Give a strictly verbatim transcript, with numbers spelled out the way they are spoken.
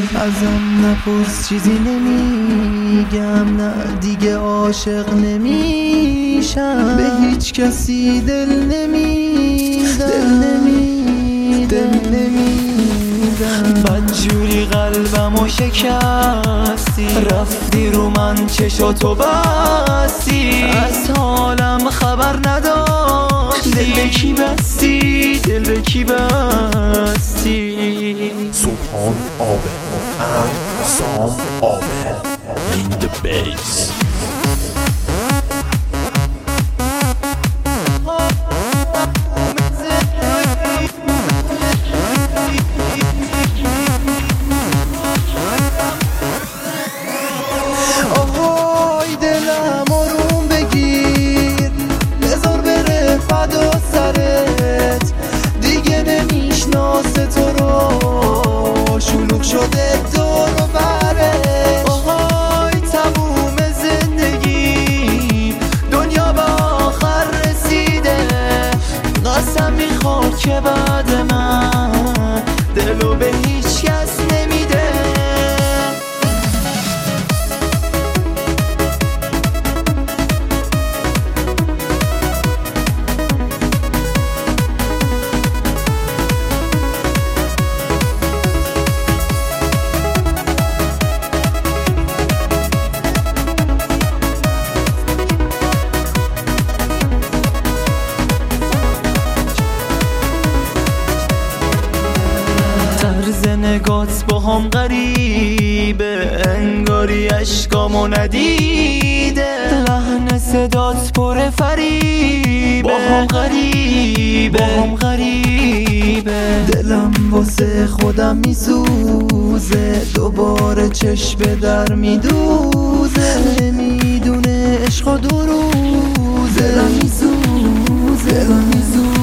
ازم نپرس چیزی نمیگم، نه دیگه عاشق نمیشم، به هیچ کسی دل نمیدم، دل نمیدم، دل نمیدم. بدجوری قلبمو شکستی، رفتی رو من چشاتو بستی، از حالم خبر نداشتی، دل به کی بستی، دل به کی بستی. سلطان آبه and Sam آبه in the bass. آهای دلم آروم بگیر، بذار بره فدا سرت، دیگه نمیشناسه تو رو، شلوغ شده دور و بره. آهای تموم زندگی دنیا به آخر رسیده، قسم میخواد که بعد من دلو به هیچ کس نمیده. طرز نگات با هم غریبه، انگاری عشقامو ندیده، لحن صدات پر فریبه، با هم غریبه، با هم غریبه. دلم واسه خودم میسوزه، دوباره چشم در میدوزه، نمیدونه عشق و دو روزه، دلم میسوزه، دلم میسوزه.